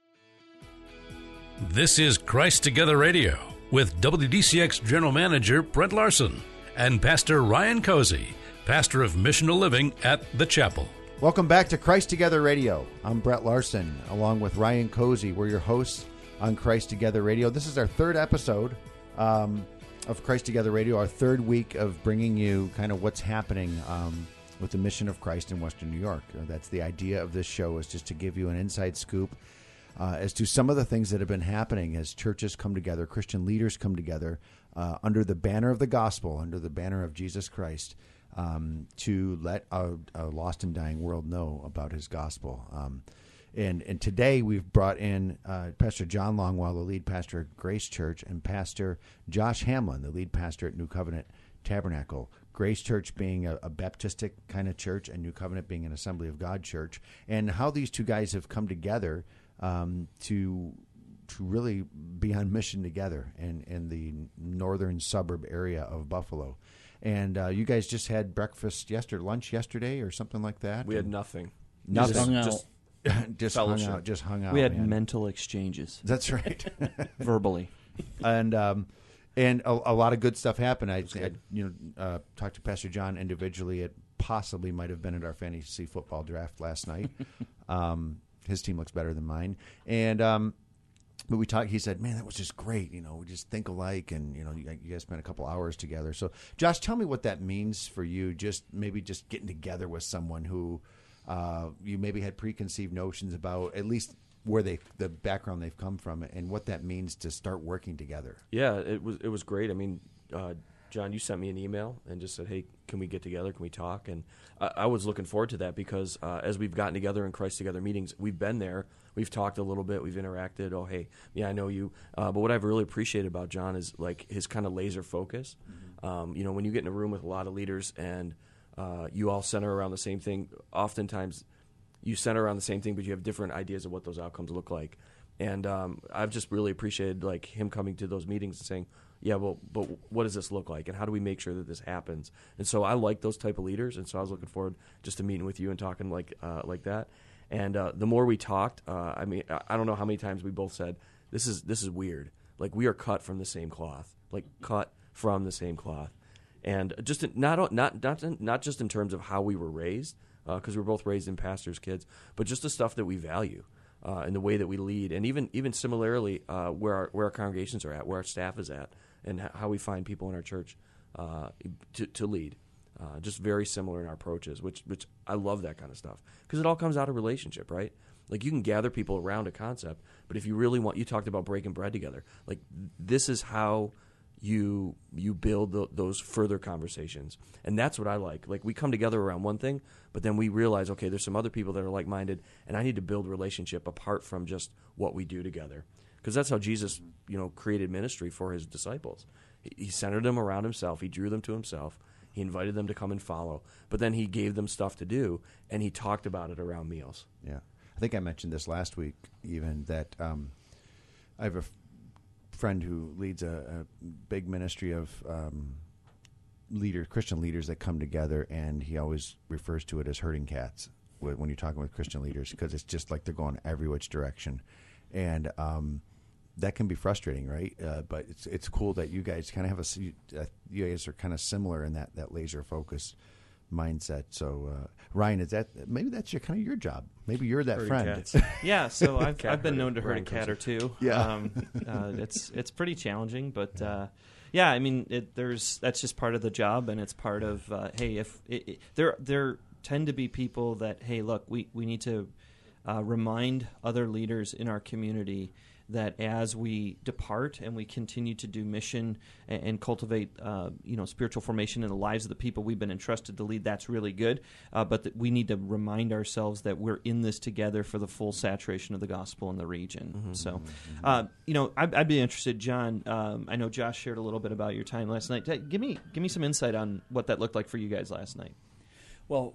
This is Christ Together Radio with W D C X General Manager Brett Larson and Pastor Ryan Cozy, pastor of Missional Living at The Chapel. Welcome back to Christ Together Radio. I'm Brett Larson, along with Ryan Cozy. We're your hosts on Christ Together Radio. This is our third episode um, of Christ Together Radio, our third week of bringing you kind of what's happening um, with the mission of Christ in Western New York. Uh, that's the idea of this show, is just to give you an inside scoop Uh, as to some of the things that have been happening as churches come together, Christian leaders come together uh, under the banner of the gospel, under the banner of Jesus Christ, um, to let a, a lost and dying world know about his gospel. Um, and, and today we've brought in uh, Pastor John Longwell, the lead pastor at Grace Church, and Pastor Josh Hamlin, the lead pastor at New Covenant Tabernacle. Grace Church being a, a Baptistic kind of church, and New Covenant being an Assembly of God church, and how these two guys have come together Um, to to really be on mission together in, in the northern suburb area of Buffalo. And uh, you guys just had breakfast yesterday, lunch yesterday or something like that? We had nothing. Nothing. Just hung out. Just, just hung out. Just hung out. We had man. mental exchanges. That's right. Verbally. And um, and a, a lot of good stuff happened. I, I you know uh, talked to Pastor John individually. It possibly might have been at our fantasy football draft last night. um His team looks better than mine, and um, but we talked. He said, "Man, that was just great. You know, we just think alike, and you know, you, you guys spent a couple hours together." So, Josh, tell me what that means for you. Just maybe just getting together with someone who uh, you maybe had preconceived notions about, at least where they, the background they've come from, and what that means to start working together. Yeah, it was it was great. I mean, uh, John, you sent me an email and just said, hey, can we get together? Can we talk? And I, I was looking forward to that because uh, as we've gotten together in Christ Together meetings, we've been there. We've talked a little bit. We've interacted. Oh, hey, yeah, I know you. Uh, but what I've really appreciated about John is like his kind of laser focus. Mm-hmm. Um, you know, when you get in a room with a lot of leaders and uh, you all center around the same thing, oftentimes you center around the same thing, but you have different ideas of what those outcomes look like. And um, I've just really appreciated like him coming to those meetings and saying, yeah, well, but what does this look like, and how do we make sure that this happens? And so I like those type of leaders, and so I was looking forward just to meeting with you and talking like uh, like that. And uh, the more we talked, uh, I mean, I don't know how many times we both said, "This is this is weird. Like we are cut from the same cloth, like cut from the same cloth." And just in, not not not not just in terms of how we were raised, because uh, we were both raised in pastors' kids, but just the stuff that we value. Uh, and the way that we lead, and even even similarly, uh, where our where our congregations are at, where our staff is at, and how we find people in our church uh, to to lead, uh, just very similar in our approaches. Which which I love that kind of stuff because it all comes out of relationship, right? Like you can gather people around a concept, but if you really want, you talked about breaking bread together. Like this is how you you build the, those further conversations, and that's what I like. Like we come together around one thing, but then we realize, okay, there's some other people that are like-minded, and I need to build relationship apart from just what we do together, because that's how Jesus, you know, created ministry for his disciples. He, he centered them around himself. He drew them to himself. He invited them to come and follow, but then he gave them stuff to do, and he talked about it around meals. Yeah, I think I mentioned this last week, even that um, I have a friend who leads a, a big ministry of um, leaders, Christian leaders that come together, and he always refers to it as herding cats when you're talking with Christian leaders, because it's just like they're going every which direction, and um, that can be frustrating, right? Uh, but it's it's cool that you guys kind of have a uh, you guys are kind of similar in that that laser focus mindset. So uh, Ryan, is that maybe that's your kind of your job? Maybe you're that Herding friend. cats. Yeah, so I've Cat I've been herder. known to herd a Ryan cat Cozy. or two. Yeah. um, uh, it's it's pretty challenging, but uh, yeah, I mean, it, there's that's just part of the job, and it's part of uh, hey, if it, it, there there tend to be people that hey, look, we we need to uh, remind other leaders in our community that as we depart and we continue to do mission and, and cultivate, uh, you know, spiritual formation in the lives of the people we've been entrusted to lead, that's really good. Uh, but that we need to remind ourselves that we're in this together for the full saturation of the gospel in the region. Mm-hmm. So, uh, you know, I'd, I'd be interested, John. Um, I know Josh shared a little bit about your time last night. Give me, give me some insight on what that looked like for you guys last night. Well,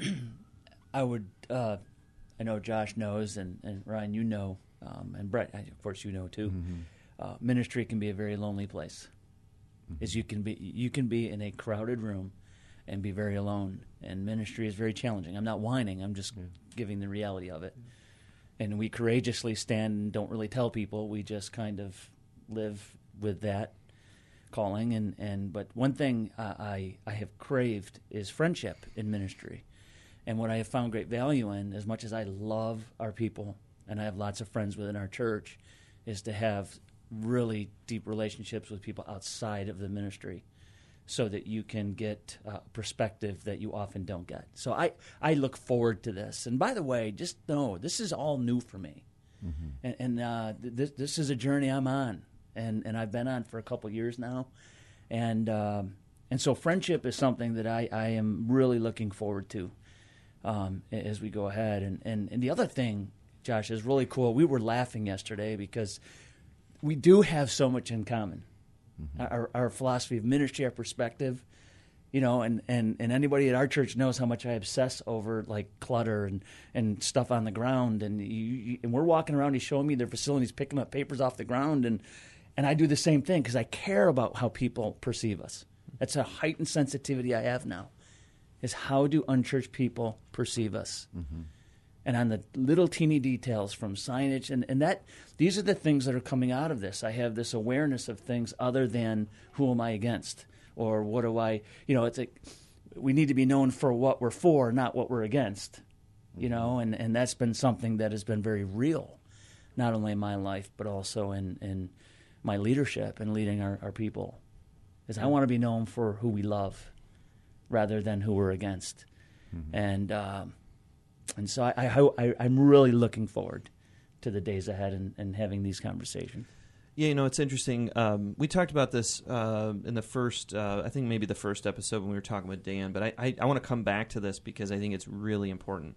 I would. Uh, I know Josh knows, and, and Ryan, you know. Um, and Brett, of course, you know too. Mm-hmm. Uh, ministry can be a very lonely place. Mm-hmm. Is you can be you can be in a crowded room and be very alone. And ministry is very challenging. I'm not whining. I'm just mm-hmm. giving the reality of it. Mm-hmm. And we courageously stand and don't really tell people. We just kind of live with that calling. And, and but one thing uh, I I have craved is friendship in ministry. And what I have found great value in, as much as I love our people, and I have lots of friends within our church, is to have really deep relationships with people outside of the ministry so that you can get a perspective that you often don't get. So I, I look forward to this. And by the way, just know, this is all new for me. Mm-hmm. And, and uh, th- this is a journey I'm on, and, and I've been on for a couple years now. And um, and so friendship is something that I, I am really looking forward to um, as we go ahead. And, and, and the other thing, Josh, is really cool. We were laughing yesterday because we do have so much in common. Mm-hmm. Our, our philosophy of ministry, our perspective, you know, and, and, and anybody at our church knows how much I obsess over like clutter and, and stuff on the ground. And you, you, and we're walking around, he's showing me their facilities, picking up papers off the ground, and and I do the same thing because I care about how people perceive us. That's a heightened sensitivity I have now, is how do unchurched people perceive us? Mm-hmm. And on the little teeny details from signage, and, and that these are the things that are coming out of this. I have this awareness of things other than who am I against, or what do I, you know, it's like we need to be known for what we're for, not what we're against, you know, and, and that's been something that has been very real, not only in my life, but also in, in my leadership and leading our, our people, is I want to be known for who we love rather than who we're against. Mm-hmm. And, um, And so I, I, I, I'm really looking forward to the days ahead and, and having these conversations. Yeah, you know, it's interesting. Um, we talked about this uh, in the first, uh, I think maybe the first episode when we were talking with Dan, but I, I, I want to come back to this because I think it's really important.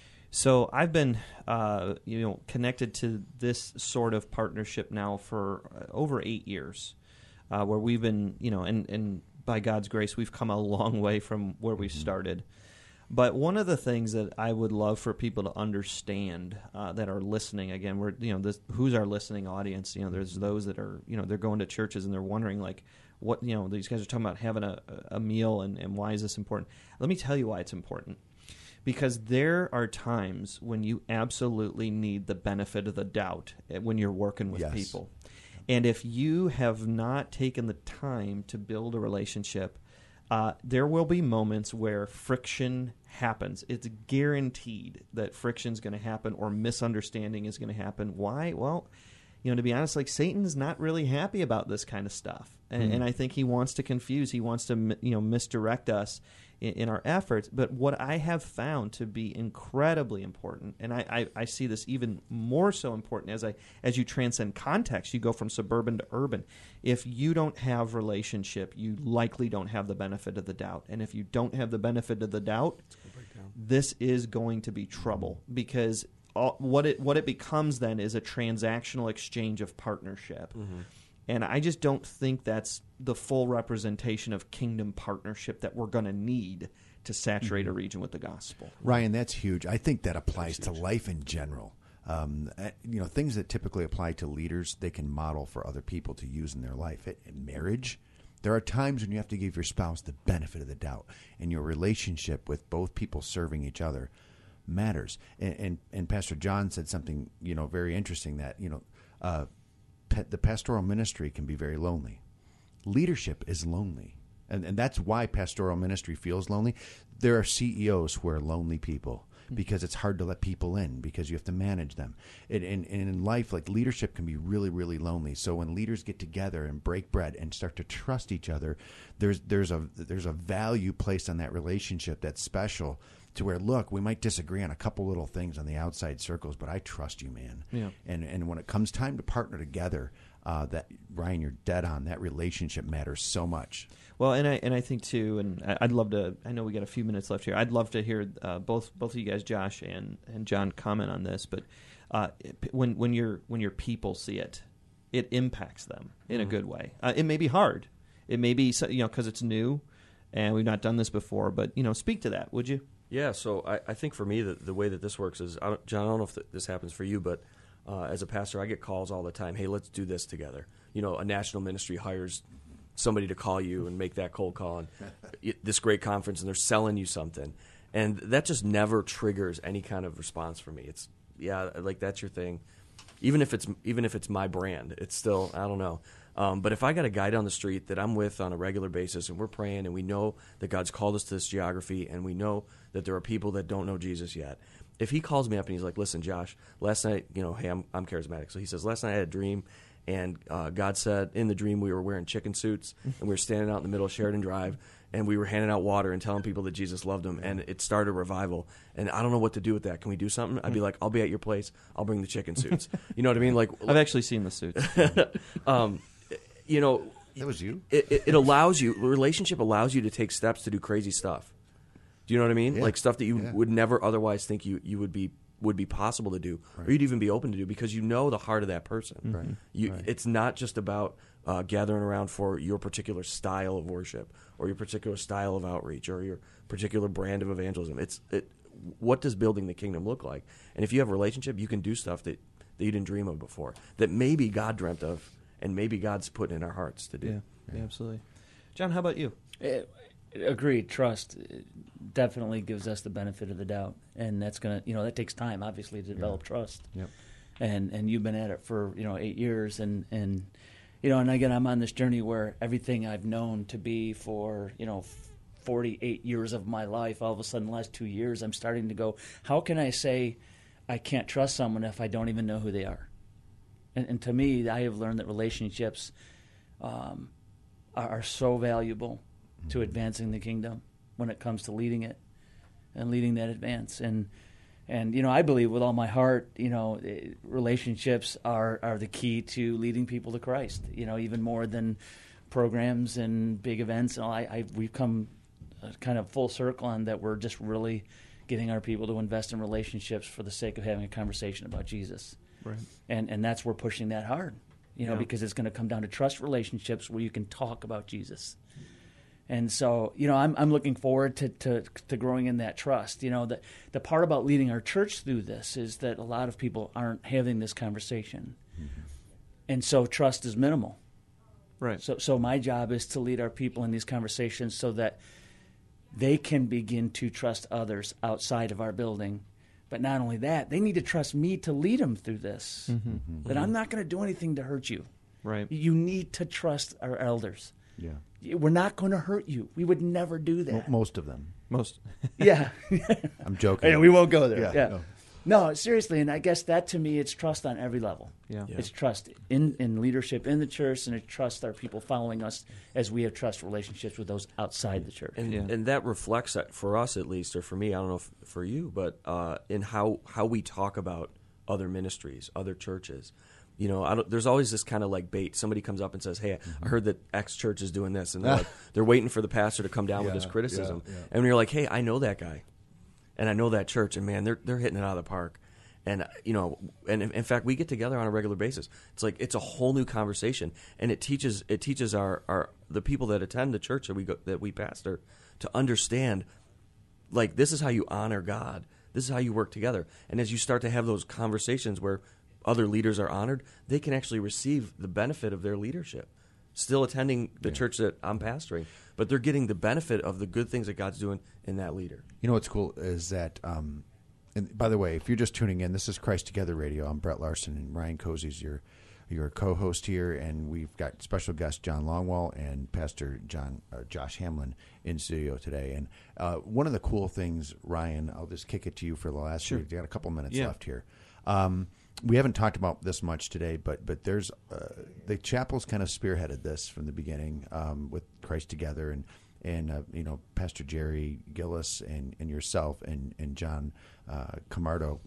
So I've been, uh, you know, connected to this sort of partnership now for uh, over eight years, uh, where we've been, you know, and, and by God's grace, we've come a long way from where we started. But one of the things that I would love for people to understand uh, that are listening, again, we're, you know, this, who's our listening audience? You know, there's those that are, you know, they're going to churches and they're wondering, like, what, you know, these guys are talking about having a, a meal and, and why is this important? Let me tell you why it's important. Because there are times when you absolutely need the benefit of the doubt when you're working with yes. people. And if you have not taken the time to build a relationship, uh, there will be moments where friction happens. It's guaranteed that friction is going to happen or misunderstanding is going to happen. Why? Well, you know, to be honest, like Satan's not really happy about this kind of stuff. And, mm. and I think he wants to confuse. He wants to, you know, misdirect us in, in our efforts. But what I have found to be incredibly important, and I, I, I see this even more so important as I as you transcend context, you go from suburban to urban. If you don't have relationship, you likely don't have the benefit of the doubt. And if you don't have the benefit of the doubt, this is going to be trouble because all, what it what it becomes then is a transactional exchange of partnership. Mm-hmm. And I just don't think that's the full representation of kingdom partnership that we're going to need to saturate mm-hmm. a region with the gospel. Ryan, that's huge. I think that applies to life in general. Um, you know, things that typically apply to leaders, they can model for other people to use in their life. In marriage, there are times when you have to give your spouse the benefit of the doubt, and your relationship with both people serving each other matters. And, and, and Pastor John said something, you know, very interesting that, you know, uh, the pastoral ministry can be very lonely. Leadership is lonely. And, and that's why pastoral ministry feels lonely. There are C E Os who are lonely people because it's hard to let people in because you have to manage them. And, and, and in life, like leadership can be really, really lonely. So when leaders get together and break bread and start to trust each other, there's there's a there's a value placed on that relationship that's special to where, look, we might disagree on a couple little things on the outside circles, but I trust you, man. Yeah. And and when it comes time to partner together, uh, that Ryan, you're dead on. That relationship matters so much. Well, and I and I think too, and I'd love to. I know we got a few minutes left here. I'd love to hear uh, both both of you guys, Josh and, and John, comment on this. But uh, when when your when your people see it, it impacts them in mm-hmm. a good way. Uh, it may be hard. It may be, you know, because it's new, and we've not done this before. But you know, speak to that, would you? Yeah, so I, I think for me, the, the way that this works is, I don't, John, I don't know if th- this happens for you, but uh, as a pastor, I get calls all the time, hey, let's do this together. You know, a national ministry hires somebody to call you and make that cold call, and this great conference, and they're selling you something. And that just never triggers any kind of response for me. It's, yeah, like, that's your thing. Even if it's even if it's my brand, it's still, I don't know. Um, but if I got a guy down the street that I'm with on a regular basis and we're praying and we know that God's called us to this geography and we know that there are people that don't know Jesus yet, if he calls me up and he's like, listen, Josh, last night, you know, hey, I'm, I'm charismatic. So he says, last night I had a dream and uh, God said in the dream we were wearing chicken suits and we were standing out in the middle of Sheridan Drive and we were handing out water and telling people that Jesus loved them, and it started a revival. And I don't know what to do with that. Can we do something? I'd be like, I'll be at your place. I'll bring the chicken suits. You know what I mean? Like, I've actually seen the suits. um, you know, that was you. It, it, it allows you. Relationship allows you to take steps to do crazy stuff. Do you know what I mean? Yeah. Like stuff that you yeah. would never otherwise think you, you would be would be possible to do, right. or you'd even be open to do, because you know the heart of that person. Right. You, right. It's not just about uh, gathering around for your particular style of worship or your particular style of outreach or your particular brand of evangelism. It's it. What does building the kingdom look like? And if you have a relationship, you can do stuff that, that you didn't dream of before, that maybe God dreamt of, and maybe God's putting in our hearts to do. Yeah, yeah. Absolutely. John, how about you? It, agreed. Trust definitely gives us the benefit of the doubt, and that's gonna, you know, that takes time, obviously, to develop yeah. trust. Yep. And and you've been at it for, you know, eight years, and and you know, and again, I'm on this journey where everything I've known to be for, you know, forty-eight years of my life, all of a sudden, the last two years, I'm starting to go, how can I say I can't trust someone if I don't even know who they are? And, and to me, I have learned that relationships um, are, are so valuable to advancing the kingdom when it comes to leading it and leading that advance. And And, you know, I believe with all my heart, you know, eh, relationships are, are the key to leading people to Christ, you know, even more than programs and big events. And all. I, I, we've come kind of full circle on that. We're just really getting our people to invest in relationships for the sake of having a conversation about Jesus. Right. And, and that's, we're pushing that hard, you know, Yeah. because it's going to come down to trust relationships where you can talk about Jesus. And so, you know, I'm I'm looking forward to, to, to growing in that trust. You know, the, the part about leading our church through this is that a lot of people aren't having this conversation. Mm-hmm. And so trust is minimal. Right. So so my job is to lead our people in these conversations so that they can begin to trust others outside of our building. But not only that, they need to trust me to lead them through this. Mm-hmm. Mm-hmm. That I'm not going to do anything to hurt you. Right. You need to trust our elders. Yeah. We're not going to hurt you. We would never do that. Mo- most of them. Most. Yeah. I'm joking. Yeah, we won't go there. Yeah, Yeah. no. No, seriously, and I guess that to me, it's trust on every level. Yeah. Yeah. It's trust in, in leadership in the church, and it's trust our people following us as we have trust relationships with those outside the church. And, Yeah. and that reflects, that for us at least, or for me, I don't know if for you, but uh, in how, how we talk about other ministries, other churches. You know, I don't, there's always this kind of like bait. Somebody comes up and says, "Hey, mm-hmm. I heard that X church is doing this," and they're like, they're waiting for the pastor to come down with Yeah, this criticism. yeah, yeah. And you're like, "Hey, I know that guy, and I know that church, and man, they're they're hitting it out of the park." And you know, and in fact, we get together on a regular basis. It's like it's a whole new conversation, and it teaches it teaches our, our the people that attend the church that we go, that we pastor to understand, like, this is how you honor God. This is how you work together. And as you start to have those conversations where other leaders are honored, they can actually receive the benefit of their leadership. Still attending the yeah. church that I'm pastoring, but they're getting the benefit of the good things that God's doing in that leader. You know what's cool is that, um, and by the way, if you're just tuning in, this is Christ Together Radio. I'm Brett Larson, and Ryan Cozy's your your co-host here, and we've got special guest John Longwell and Pastor John uh, Josh Hamlin in studio today. And uh, one of the cool things, Ryan, I'll just kick it to you for the last. Sure. We've got a couple minutes Yeah. left here. Um, we haven't talked about this much today, but but there's uh, the chapel's kind of spearheaded this from the beginning um, with Christ Together, and and uh, you know, Pastor Jerry Gillis and, and yourself and and John uh, Camardo.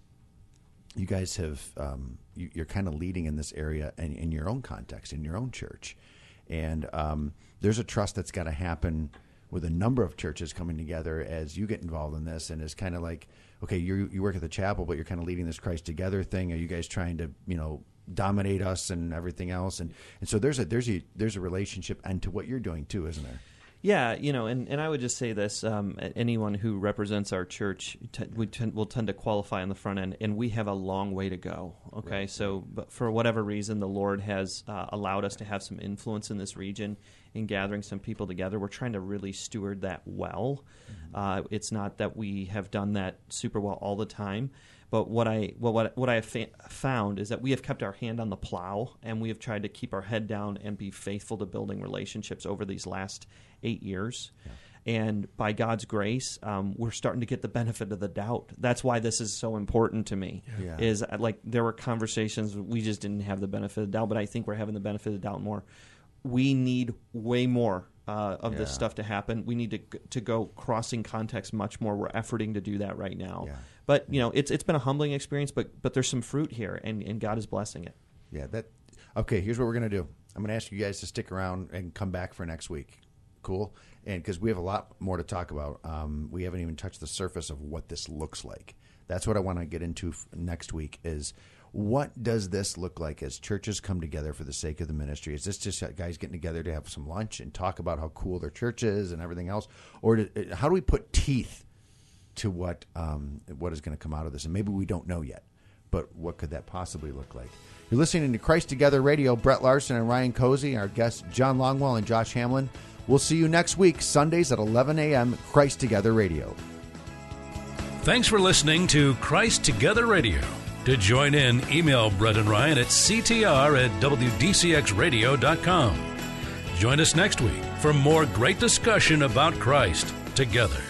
You guys have um, you, you're kind of leading in this area in, in your own context, in your own church, and um, there's a trust that's got to happen with a number of churches coming together as you get involved in this, and it's kind of like, okay, you you work at the chapel, but you're kind of leading this Christ Together thing. Are you guys trying to, you know, dominate us and everything else? And and so there's a there's a there's a relationship and to what you're doing too, isn't there? Yeah, you know, and, and I would just say this: um, anyone who represents our church t- we tend, will tend to qualify on the front end, and we have a long way to go. Okay, right. So, but for whatever reason, the Lord has uh, allowed us to have some influence in this region in gathering some people together. We're trying to really steward that well. Mm-hmm. Uh, it's not that we have done that super well all the time. But what I well, what what I have fa- found is that we have kept our hand on the plow, and we have tried to keep our head down and be faithful to building relationships over these last eight years. Yeah. And by God's grace, um, we're starting to get the benefit of the doubt. That's why this is so important to me. Yeah. Is like there were conversations we just didn't have the benefit of the doubt, but I think we're having the benefit of the doubt more. We need way more uh, of yeah. this stuff to happen. We need to to go crossing context much more. We're efforting to do that right now. Yeah. But you know, it's it's been a humbling experience. But but there's some fruit here, and, and God is blessing it. Yeah. That. Okay. Here's what we're gonna do. I'm gonna ask you guys to stick around and come back for next week. Cool. And because we have a lot more to talk about, um, we haven't even touched the surface of what this looks like. That's what I want to get into f- next week. Is what does this look like as churches come together for the sake of the ministry? Is this just guys getting together to have some lunch and talk about how cool their church is and everything else? Or do, how do we put teeth to what um, what is going to come out of this? And maybe we don't know yet, but what could that possibly look like? You're listening to Christ Together Radio. Brett Larson and Ryan Cozy, our guests John Longwell and Josh Hamlin. We'll see you next week, Sundays at eleven a.m., Christ Together Radio. Thanks for listening to Christ Together Radio. To join in, email Brett and Ryan at c t r at w d c x radio dot com. Join us next week for more great discussion about Christ together.